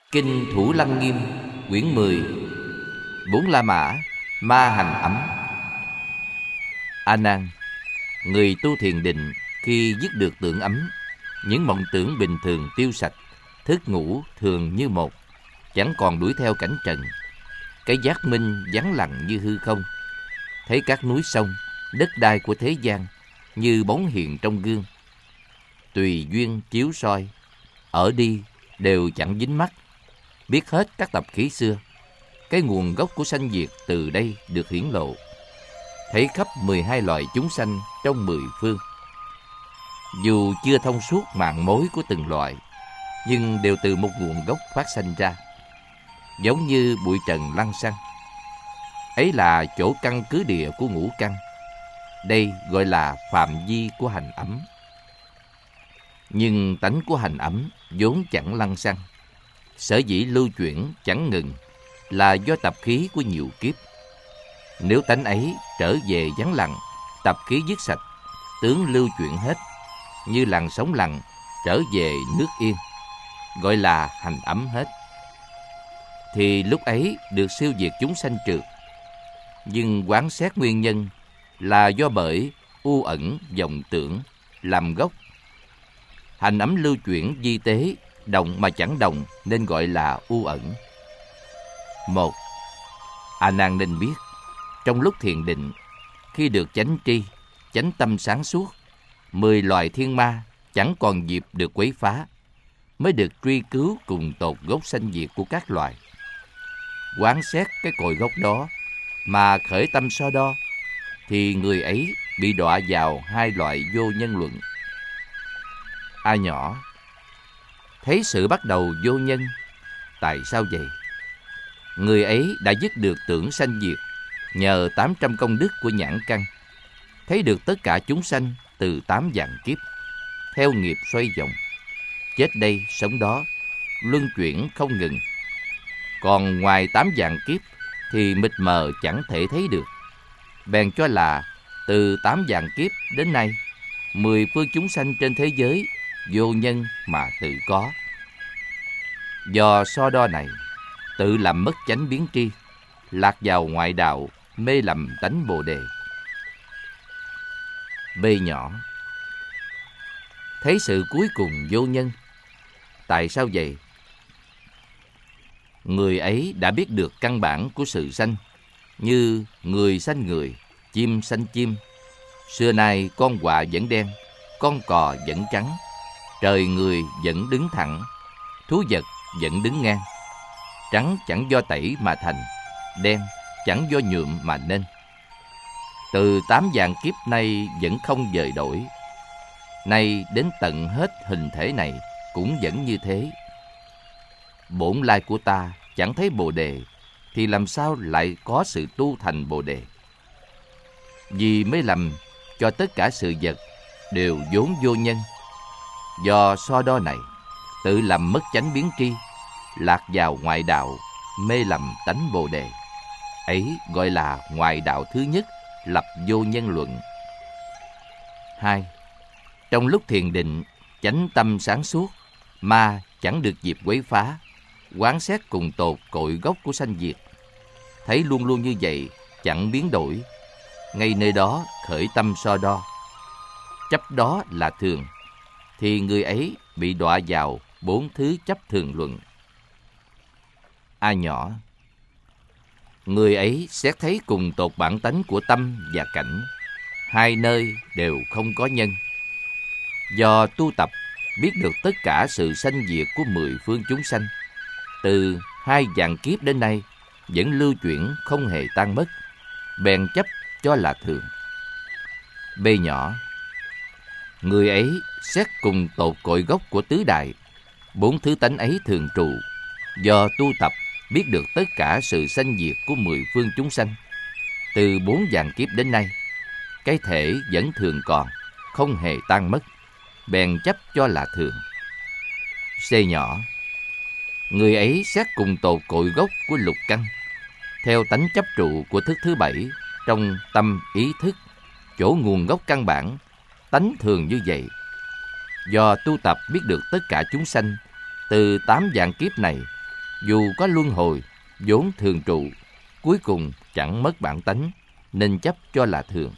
Kinh Thủ Lăng Nghiêm, quyển 10, Bốn La Mã, Ma Hành Ấm. A Nan, người tu thiền định khi dứt được tưởng ấm, những mộng tưởng bình thường tiêu sạch, thức ngủ thường như một, chẳng còn đuổi theo cảnh trần. Cái giác minh vắng lặng như hư không, thấy các núi sông, đất đai của thế gian như bóng hiện trong gương. Tùy duyên chiếu soi, ở đi đều chẳng dính mắt, biết hết các tập khí xưa. Cái nguồn gốc của sanh diệt từ đây được hiển lộ, thấy khắp 12 loài chúng sanh trong 10 phương. Dù chưa thông suốt mạng mối của từng loại, nhưng đều từ một nguồn gốc phát sanh ra, giống như bụi trần lăng xăng. Ấy là chỗ căn cứ địa của ngũ căn. Đây gọi là phạm vi của hành ấm. Nhưng tánh của hành ấm vốn chẳng lăng xăng, sở dĩ lưu chuyển chẳng ngừng là do tập khí của nhiều kiếp. Nếu tánh ấy trở về vắng lặng, tập khí dứt sạch, tướng lưu chuyển hết, như làn sóng lặng trở về nước yên, gọi là hành ấm hết, thì lúc ấy được siêu diệt chúng sanh trượt. Nhưng quán xét nguyên nhân là do bởi u ẩn vọng tưởng làm gốc. Hành ấm lưu chuyển di tế, động mà chẳng động, nên gọi là u ẩn. 1. A Nan nên biết, trong lúc thiền định, khi được chánh tri, chánh tâm sáng suốt, 10 loài thiên ma chẳng còn dịp được quấy phá, mới được truy cứu cùng tột gốc sanh diệt của các loài. Quán xét cái cội gốc đó mà khởi tâm so đo, thì người ấy bị đọa vào 2 loại vô nhân luận. A nhỏ, thấy sự bắt đầu vô nhân, tại sao vậy? Người ấy đã dứt được tưởng sanh diệt nhờ 800 công đức của nhãn căn, thấy được tất cả chúng sanh từ 8 vạn kiếp, theo nghiệp xoay vòng, chết đây sống đó, luân chuyển không ngừng. Còn ngoài 8 vạn kiếp thì mịt mờ chẳng thể thấy được, bèn cho là từ 8 vạn kiếp đến nay, 10 phương chúng sanh trên thế giới vô nhân mà tự có. Do so đo này, tự làm mất chánh biến tri, lạc vào ngoại đạo, mê lầm tánh Bồ Đề. B nhỏ, thấy sự cuối cùng vô nhân, tại sao vậy? Người ấy đã biết được căn bản của sự sanh, như người sanh người, chim sanh chim. Xưa nay con quạ vẫn đen, con cò vẫn trắng, trời người vẫn đứng thẳng, thú vật vẫn đứng ngang. Trắng chẳng do tẩy mà thành, đen chẳng do nhuộm mà nên. Từ 8 vạn kiếp nay vẫn không dời đổi, nay đến tận hết hình thể này cũng vẫn như thế. Bổn lai của ta chẳng thấy Bồ Đề, thì làm sao lại có sự tu thành Bồ Đề? Vì mới lầm cho tất cả sự vật đều vốn vô nhân. Do so đo này, tự làm mất chánh biến tri, lạc vào ngoại đạo, mê lầm tánh Bồ Đề. Ấy gọi là ngoại đạo thứ nhất, lập vô nhân luận. 2. Trong lúc thiền định, chánh tâm sáng suốt, ma chẳng được dịp quấy phá, quán xét cùng tột cội gốc của sanh diệt, thấy luôn luôn như vậy, chẳng biến đổi. Ngay nơi đó khởi tâm so đo, chấp đó là thường, thì người ấy bị đọa vào 4 thứ chấp thường luận. A nhỏ, người ấy xét thấy cùng tột bản tánh của tâm và cảnh, 2 nơi đều không có nhân. Do tu tập biết được tất cả sự sanh diệt của 10 phương chúng sanh, từ 2 vạn kiếp đến nay vẫn lưu chuyển không hề tan mất, bèn chấp cho là thường. B nhỏ, người ấy xét cùng tột cội gốc của tứ đại, 4 thứ tánh ấy thường trụ. Do tu tập biết được tất cả sự sanh diệt của 10 phương chúng sanh, từ 4 vạn kiếp đến nay, cái thể vẫn thường còn, không hề tan mất, bèn chấp cho là thường. C nhỏ, người ấy xét cùng tột cội gốc của lục căn, theo tánh chấp trụ của thức thứ 7 trong tâm ý thức, chỗ nguồn gốc căn bản, tánh thường như vậy. Do tu tập biết được tất cả chúng sanh từ 8 vạn kiếp này Dù có luân hồi, vốn thường trụ, cuối cùng chẳng mất bản tánh, nên chấp cho là thường.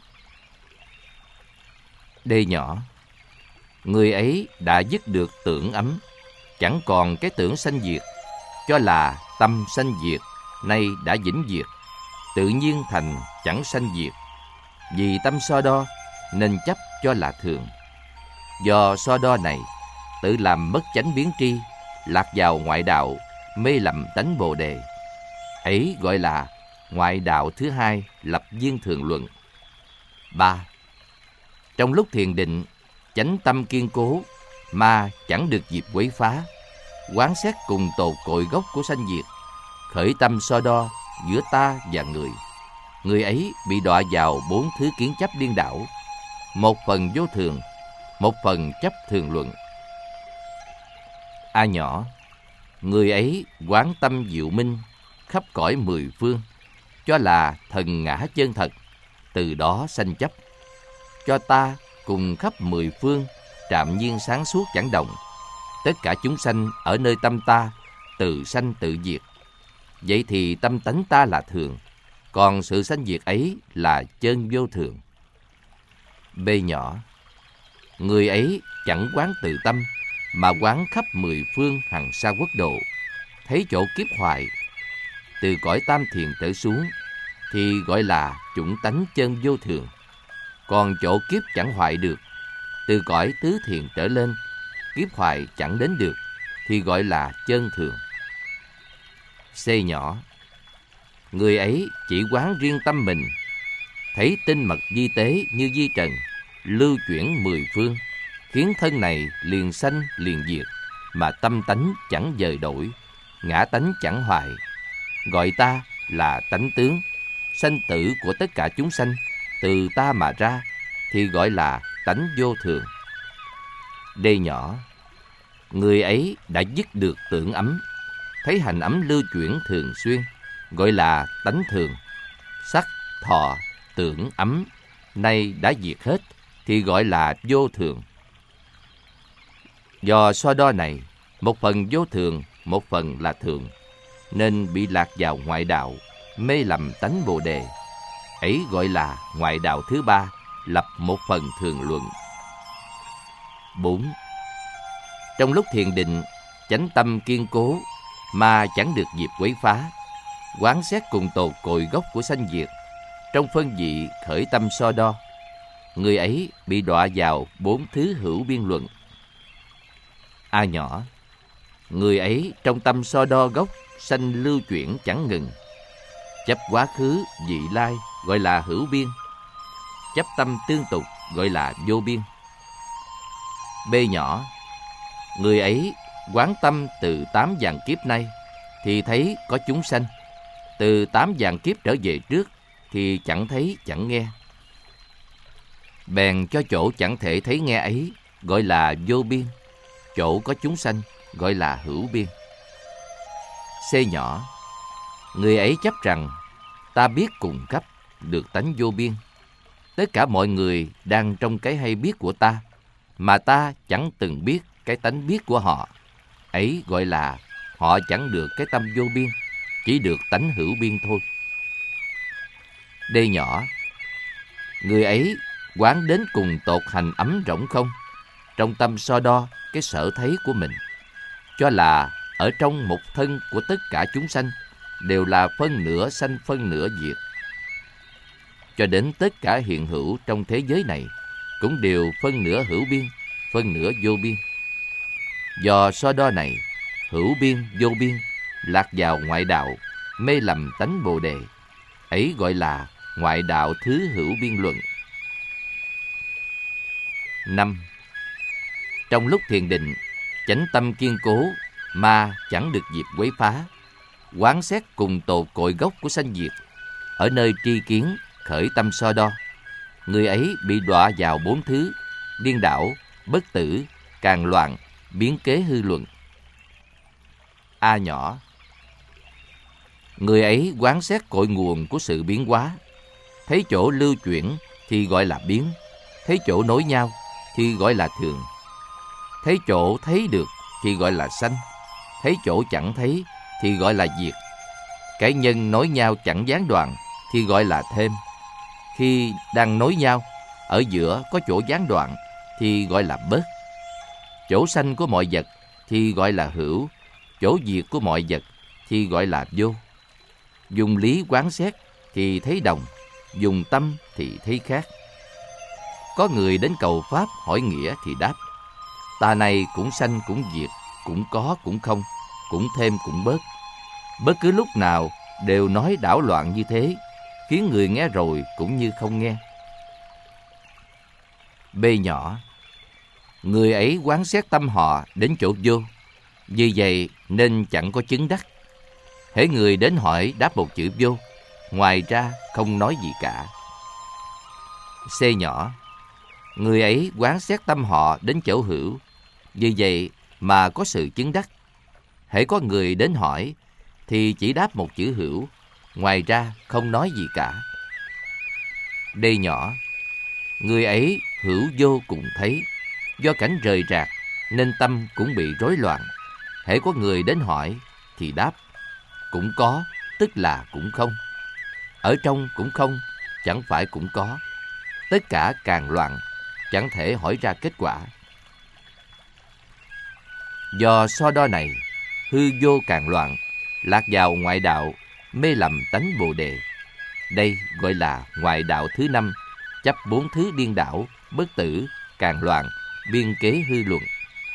D nhỏ. Người ấy đã dứt được tưởng ấm, chẳng còn cái tưởng sanh diệt, cho là tâm sanh diệt, nay đã vĩnh diệt, tự nhiên thành chẳng sanh diệt. Vì tâm so đo nên chấp cho là thường. Do so đo này, tự làm mất chánh biến tri, lạc vào ngoại đạo, mê lầm tánh Bồ Đề. Ấy gọi là ngoại đạo thứ hai lập viên thường luận. 3. Trong lúc thiền định, chánh tâm kiên cố, ma chẳng được dịp quấy phá, quán xét cùng tột cội gốc của sanh diệt, khởi tâm so đo giữa ta và người. Người ấy bị đọa vào 4 thứ kiến chấp điên đảo, một phần vô thường, một phần chấp thường luận. A nhỏ. Người ấy quán tâm diệu minh, khắp cõi 10 phương, cho là thần ngã chân thật, từ đó sanh chấp. Cho ta cùng khắp 10 phương, trạm nhiên sáng suốt chẳng động. Tất cả chúng sanh ở nơi tâm ta, từ sanh tự diệt. Vậy thì tâm tánh ta là thường, còn sự sanh diệt ấy là chân vô thường. B nhỏ. Người ấy chẳng quán tự tâm, mà quán khắp 10 phương hằng sa quốc độ, thấy chỗ kiếp hoại, từ cõi tam thiền trở xuống, thì gọi là chủng tánh chân vô thường. Còn chỗ kiếp chẳng hoại được, từ cõi tứ thiền trở lên, kiếp hoại chẳng đến được, thì gọi là chân thường. C nhỏ. Người ấy chỉ quán riêng tâm mình, thấy tinh mật di tế như di trần, lưu chuyển 10 phương, khiến thân này liền sanh liền diệt, mà tâm tánh chẳng dời đổi, ngã tánh chẳng hoại. Gọi ta là tánh tướng, sanh tử của tất cả chúng sanh, từ ta mà ra, thì gọi là tánh vô thường. D nhỏ. Người ấy đã dứt được tưởng ấm, thấy hành ấm lưu chuyển thường xuyên, gọi là tánh thường. Sắc, thọ, tưởng ấm nay đã diệt hết, thì gọi là vô thường. Do so đo này, một phần vô thường, một phần là thường, nên bị lạc vào ngoại đạo, mê lầm tánh Bồ Đề. Ấy gọi là ngoại đạo thứ ba, lập một phần thường luận. 4. Trong lúc thiền định, chánh tâm kiên cố, mà chẳng được dịp quấy phá, quán xét cùng tột cội gốc của sanh diệt, trong phân dị khởi tâm so đo. Người ấy bị đọa vào 4 thứ hữu biên luận. A nhỏ. Người ấy trong tâm so đo gốc sanh lưu chuyển chẳng ngừng, chấp quá khứ vị lai gọi là hữu biên, chấp tâm tương tục gọi là vô biên. B nhỏ. Người ấy quán tâm từ 8 vạn kiếp nay, thì thấy có chúng sanh, từ 8 vạn kiếp trở về trước, thì chẳng thấy chẳng nghe. Bèn cho chỗ chẳng thể thấy nghe ấy gọi là vô biên, chỗ có chúng sanh gọi là hữu biên. C nhỏ. Người ấy chấp rằng ta biết cùng cấp được tánh vô biên, tất cả mọi người đang trong cái hay biết của ta, mà ta chẳng từng biết cái tánh biết của họ. Ấy gọi là họ chẳng được cái tâm vô biên, chỉ được tánh hữu biên thôi. D nhỏ. Người ấy quán đến cùng tột hành ấm rỗng không, trong tâm so đo cái sở thấy của mình, cho là ở trong một thân của tất cả chúng sanh đều là phân nửa sanh phân nửa diệt, cho đến tất cả hiện hữu trong thế giới này cũng đều phân nửa hữu biên, phân nửa vô biên. Do so đo này, hữu biên vô biên lạc vào ngoại đạo, mê lầm tánh Bồ Đề. Ấy gọi là ngoại đạo thứ hữu biên luận. 5. Trong lúc thiền định, chánh tâm kiên cố, ma chẳng được dịp quấy phá, quán xét cùng tột cội gốc của sanh diệt, ở nơi tri kiến khởi tâm so đo. Người ấy bị đọa vào 4 thứ điên đảo, bất tử, càng loạn, biến kế hư luận. A nhỏ. Người ấy quán xét cội nguồn của sự biến hóa, thấy chỗ lưu chuyển thì gọi là biến, thấy chỗ nối nhau thì gọi là thường, thấy chỗ thấy được thì gọi là sanh, thấy chỗ chẳng thấy thì gọi là diệt. Cái nhân nối nhau chẳng gián đoạn thì gọi là thêm. Khi đang nối nhau, ở giữa có chỗ gián đoạn thì gọi là bớt. Chỗ sanh của mọi vật thì gọi là hữu, chỗ diệt của mọi vật thì gọi là vô. Dùng lý quán xét thì thấy đồng, dùng tâm thì thấy khác. Có người đến cầu Pháp hỏi nghĩa thì đáp: ta này cũng sanh cũng diệt, cũng có cũng không, cũng thêm cũng bớt. Bất cứ lúc nào đều nói đảo loạn như thế, khiến người nghe rồi cũng như không nghe. B nhỏ, người ấy quán xét tâm họ đến chỗ vô, vì vậy nên chẳng có chứng đắc. Hễ người đến hỏi đáp một chữ vô, ngoài ra không nói gì cả. C nhỏ, người ấy quán xét tâm họ đến chỗ hữu, vì vậy mà có sự chứng đắc. Hễ có người đến hỏi thì chỉ đáp một chữ hữu, ngoài ra không nói gì cả. D nhỏ, người ấy hữu vô cùng thấy, do cảnh rời rạc nên tâm cũng bị rối loạn. Hễ có người đến hỏi thì đáp: cũng có, tức là cũng không. Ở trong cũng không, chẳng phải cũng có. Tất cả càng loạn, chẳng thể hỏi ra kết quả. Do so đo này, hư vô càng loạn, lạc vào ngoại đạo, mê lầm tánh Bồ Đề. Đây gọi là ngoại đạo thứ 5, chấp 4 thứ điên đảo, bất tử, càng loạn, biên kế hư luận.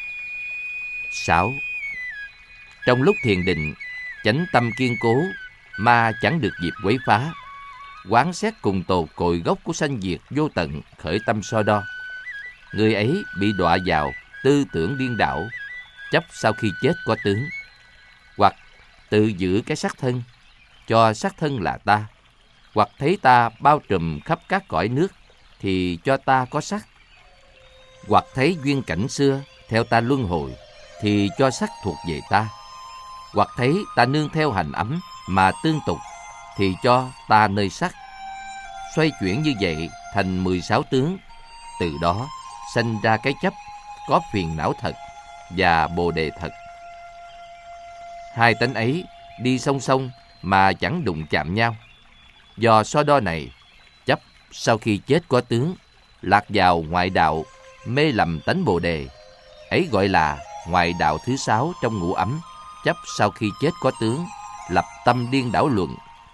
6. Trong lúc thiền định, chánh tâm kiên cố, ma chẳng được dịp quấy phá. Quán xét cùng tột cội gốc của sanh diệt vô tận, khởi tâm so đo. Người ấy bị đọa vào tư tưởng điên đảo, chấp sau khi chết có tướng, hoặc tự giữ cái xác thân, cho xác thân là ta, hoặc thấy ta bao trùm khắp các cõi nước thì cho ta có sắc, hoặc thấy duyên cảnh xưa theo ta luân hồi thì cho sắc thuộc về ta, hoặc thấy ta nương theo hành ấm mà tương tục thì cho ta nơi sắc. Xoay chuyển như vậy thành 16 tướng, từ đó sanh ra cái chấp có phiền não thật và bồ đề thật. Hai tánh ấy đi song song mà chẳng đụng chạm nhau. Do so đo này, chấp sau khi chết có tướng, lạc vào ngoại đạo, mê lầm tánh bồ đề. Ấy gọi là ngoại đạo thứ 6 trong ngũ ấm, chấp sau khi chết có tướng, lập tâm điên đảo luận.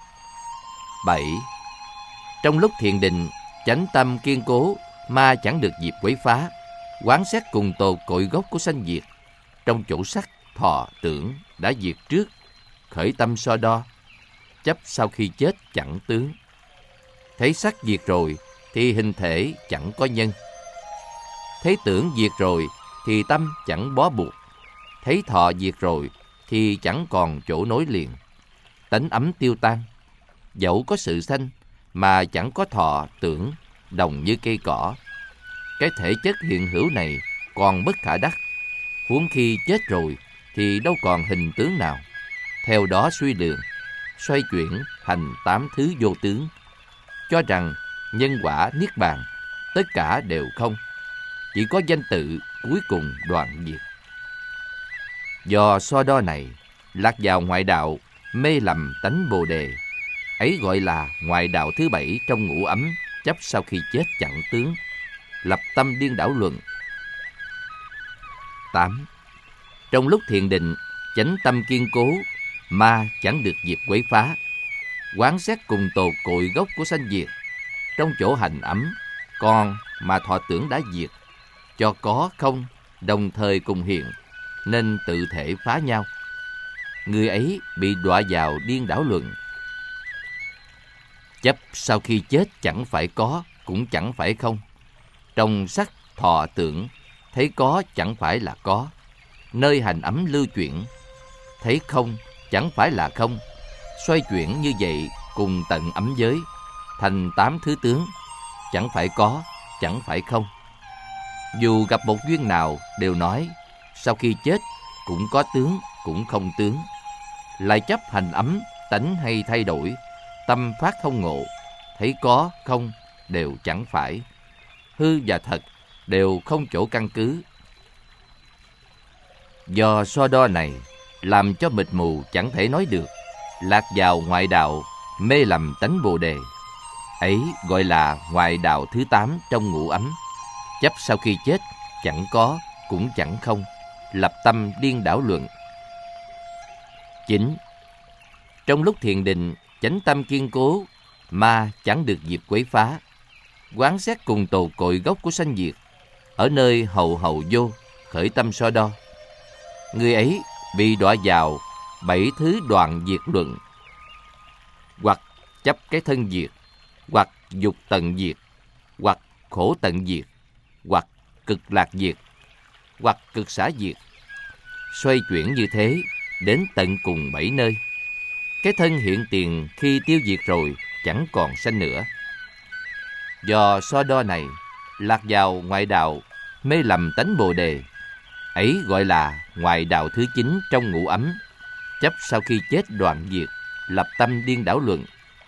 7. Trong lúc thiền định, chánh tâm kiên cố, ma chẳng được dịp quấy phá. Quán xét cùng tột cội gốc của sanh diệt. Trong chỗ sắc, thọ, tưởng đã diệt trước, khởi tâm so đo. Chấp sau khi chết chẳng tướng. Thấy sắc diệt rồi thì hình thể chẳng có nhân. Thấy tưởng diệt rồi thì tâm chẳng bó buộc. Thấy thọ diệt rồi thì chẳng còn chỗ nối liền. Tánh ấm tiêu tan. Dẫu có sự sanh mà chẳng có thọ tưởng, đồng như cây cỏ. Cái thể chất hiện hữu này còn bất khả đắc. Huống khi chết rồi thì đâu còn hình tướng nào. Theo đó suy lượng, xoay chuyển thành 8 thứ vô tướng, cho rằng nhân quả niết bàn tất cả đều không, chỉ có danh tự cuối cùng đoạn diệt. Do so đo này, lạc vào ngoại đạo, mê lầm tánh bồ đề. Ấy gọi là ngoại đạo thứ 7 trong ngũ ấm, chấp sau khi chết chẳng tướng, lập tâm điên đảo luận. 8. Trong lúc thiền định, chánh tâm kiên cố, ma chẳng được dịp quấy phá. Quán xét cùng tột cội gốc của sanh diệt. Trong chỗ hành ấm, còn mà thọ tưởng đã diệt, cho có không đồng thời cùng hiện, nên tự thể phá nhau. Người ấy bị đọa vào điên đảo luận. Chấp sau khi chết chẳng phải có, cũng chẳng phải không. Trong sắc thọ tưởng, thấy có chẳng phải là có. Nơi hành ấm lưu chuyển, thấy không chẳng phải là không. Xoay chuyển như vậy cùng tận ấm giới, thành 8 thứ tướng, chẳng phải có, chẳng phải không. Dù gặp một duyên nào đều nói sau khi chết cũng có tướng, cũng không tướng. Lại chấp hành ấm, tánh hay thay đổi, tâm phát thông ngộ, thấy có, không đều chẳng phải. Hư và thật đều không chỗ căn cứ. Do so đo này, làm cho mịt mù chẳng thể nói được, lạc vào ngoại đạo, mê lầm tánh Bồ Đề. Ấy gọi là ngoại đạo thứ 8 trong ngũ ấm. Chấp sau khi chết, chẳng có, cũng chẳng không, lập tâm điên đảo luận. 9. Trong lúc thiền định, chánh tâm kiên cố, ma chẳng được dịp quấy phá. Quán xét cùng tồ cội gốc của sanh diệt, ở nơi hầu hầu vô, khởi tâm so đo. Người ấy bị đọa vào 7 thứ đoạn diệt luận, hoặc chấp cái thân diệt, hoặc dục tận diệt, hoặc khổ tận diệt, hoặc cực lạc diệt, hoặc cực xả diệt. Xoay chuyển như thế đến tận cùng 7 nơi. Cái thân hiện tiền khi tiêu diệt rồi chẳng còn sanh nữa. Do so đo này, lạc vào ngoại đạo, mê lầm tánh Bồ Đề. Ấy gọi là ngoại đạo thứ 9 trong ngũ ấm. Chấp sau khi chết đoạn diệt, lập tâm điên đảo luận.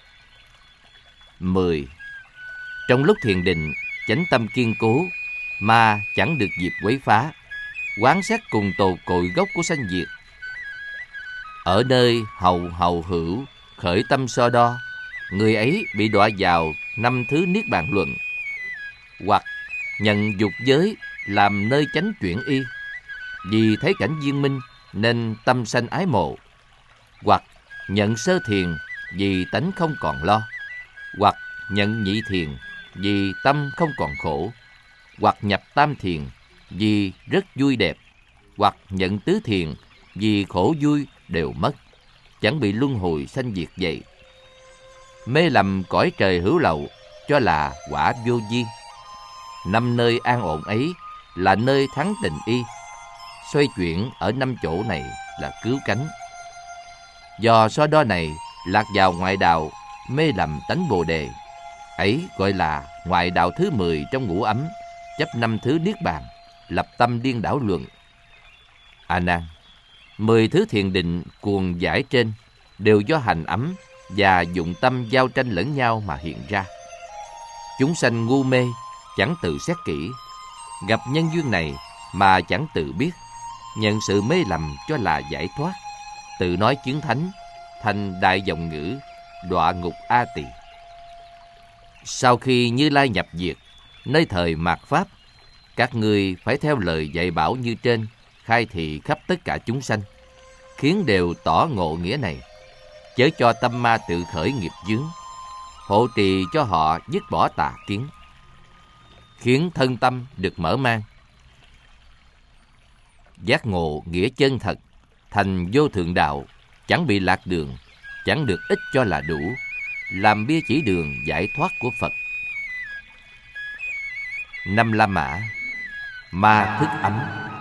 10. Trong lúc thiền định, chánh tâm kiên cố, ma chẳng được dịp quấy phá. Quán xét cùng tồ cội gốc của sanh diệt, ở nơi hầu hầu hữu, khởi tâm so đo. Người ấy bị đọa vào 5 thứ niết bàn luận, hoặc nhận dục giới làm nơi chánh chuyển y, vì thấy cảnh viên minh nên tâm sanh ái mộ, hoặc nhận sơ thiền vì tánh không còn lo, hoặc nhận nhị thiền vì tâm không còn khổ, hoặc nhập tam thiền vì rất vui đẹp, hoặc nhận tứ thiền vì khổ vui đều mất, chẳng bị luân hồi sanh diệt vậy. Mê lầm cõi trời hữu lậu, cho là quả vô vi. 5 nơi an ổn ấy là nơi thắng tình y. Xoay chuyển ở 5 chỗ này là cứu cánh. Do so đo này, lạc vào ngoại đạo, mê lầm tánh Bồ Đề. Ấy gọi là ngoại đạo thứ 10 trong ngũ ấm. Chấp 5 thứ niết bàn, lập tâm điên đảo luận. A Nan, 10 thứ thiền định cuồng giải trên đều do hành ấm và dụng tâm giao tranh lẫn nhau mà hiện ra. Chúng sanh ngu mê, chẳng tự xét kỹ, gặp nhân duyên này mà chẳng tự biết, nhận sự mê lầm cho là giải thoát, tự nói chứng thánh, thành đại vọng ngữ, đọa ngục A Tỳ. Sau khi Như Lai nhập diệt, nơi thời mạt Pháp, các ngươi phải theo lời dạy bảo như trên, khai thị khắp tất cả chúng sanh, khiến đều tỏ ngộ nghĩa này, chớ cho tâm ma tự khởi nghiệp chướng, hộ trì cho họ dứt bỏ tà kiến, khiến thân tâm được mở mang, giác ngộ nghĩa chân thật, thành vô thượng đạo, chẳng bị lạc đường, chẳng được ít cho là đủ, làm bia chỉ đường giải thoát của Phật. 5 La Mã, ma thức ấm.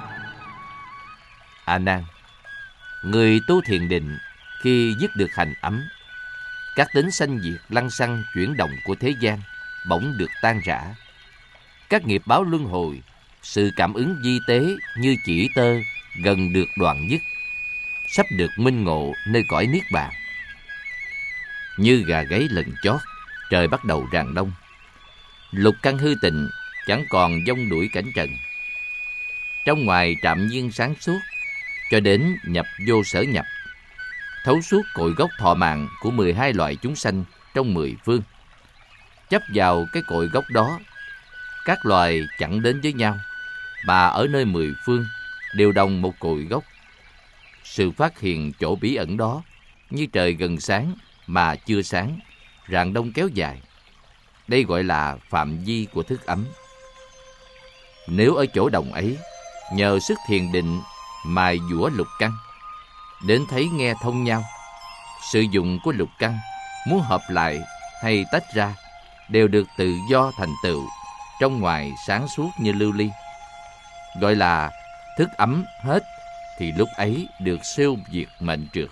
A Nan, người tu thiền định khi dứt được hành ấm, các tính sanh diệt lăng xăng chuyển động của thế gian bỗng được tan rã. Các nghiệp báo luân hồi, sự cảm ứng vi tế như chỉ tơ gần được đoạn dứt, sắp được minh ngộ nơi cõi niết bàn. Như gà gáy lần chót, trời bắt đầu rạng đông. Lục căn hư tịnh, chẳng còn vong đuổi cảnh trần. Trong ngoài trạm nhiên sáng suốt, cho đến nhập vô sở nhập, thấu suốt cội gốc thọ mạng của 12 loại chúng sanh trong 10 phương. Chấp vào cái cội gốc đó, các loài chẳng đến với nhau, mà ở nơi 10 phương đều đồng một cội gốc. Sự phát hiện chỗ bí ẩn đó, như trời gần sáng mà chưa sáng, rạng đông kéo dài. Đây gọi là phạm vi của thức ấm. Nếu ở chỗ đồng ấy, nhờ sức thiền định mài dũa lục căn, đến thấy nghe thông nhau, sử dụng của lục căn muốn hợp lại hay tách ra đều được tự do thành tựu, trong ngoài sáng suốt như lưu ly. Gọi là thức ấm hết, thì lúc ấy được siêu diệt mệnh trượt.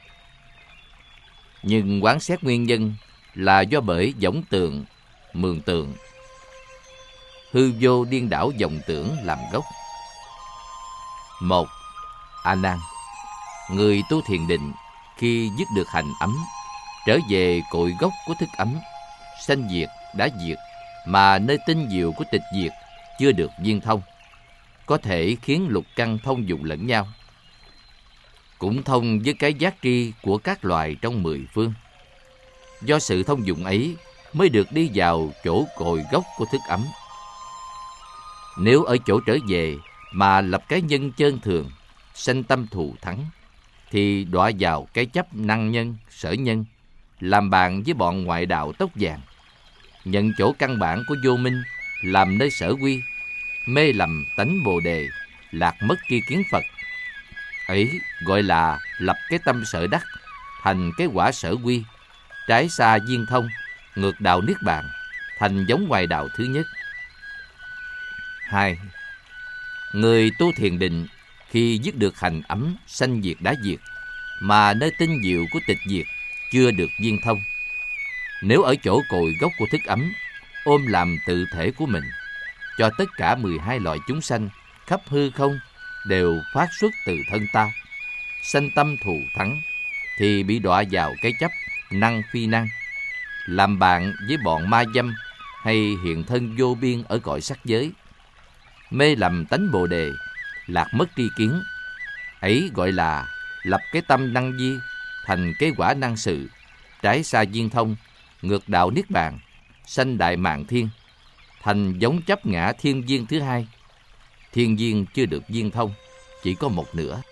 Nhưng quán xét nguyên nhân là do bởi võng tượng, mường tượng, hư vô điên đảo vọng tưởng làm gốc. 1. A Nan, người tu thiền định khi dứt được hành ấm, trở về cội gốc của thức ấm, sanh diệt đã diệt, mà nơi tinh diệu của tịch diệt chưa được viên thông, có thể khiến lục căn thông dụng lẫn nhau. cũng thông với cái giác tri của các loài trong mười phương. Do sự thông dụng ấy mới được đi vào chỗ cội gốc của thức ấm. Nếu ở chỗ trở về mà lập cái nhân chơn thường, sanh tâm thù thắng, thì đọa vào cái chấp năng nhân, sở nhân, làm bạn với bọn ngoại đạo tóc vàng, nhận chỗ căn bản của vô minh làm nơi sở quy, mê lầm tánh bồ đề, lạc mất tri kiến Phật. Ấy gọi là lập cái tâm sở đắc, thành cái quả sở quy, trái xa viên thông, ngược đạo niết bàn, thành giống ngoại đạo thứ nhất. 2. Người tu thiền định khi dứt được hành ấm sanh diệt đã diệt, mà nơi tinh diệu của tịch diệt chưa được viên thông. Nếu ở chỗ cội gốc của thức ấm, ôm làm tự thể của mình, cho tất cả 12 loại chúng sanh khắp hư không đều phát xuất từ thân ta, sanh tâm thù thắng, thì bị đọa vào cái chấp năng phi năng, làm bạn với bọn ma dâm hay hiện thân vô biên ở cõi sắc giới, mê lầm tánh bồ đề, lạc mất tri kiến. Ấy gọi là lập cái tâm năng di, thành cái quả năng sự, trái xa viên thông, ngược đạo niết bàn, sanh đại mạng thiên, thành giống chấp ngã thiên viên thứ hai. Thiên viên chưa được viên thông, chỉ có một nửa.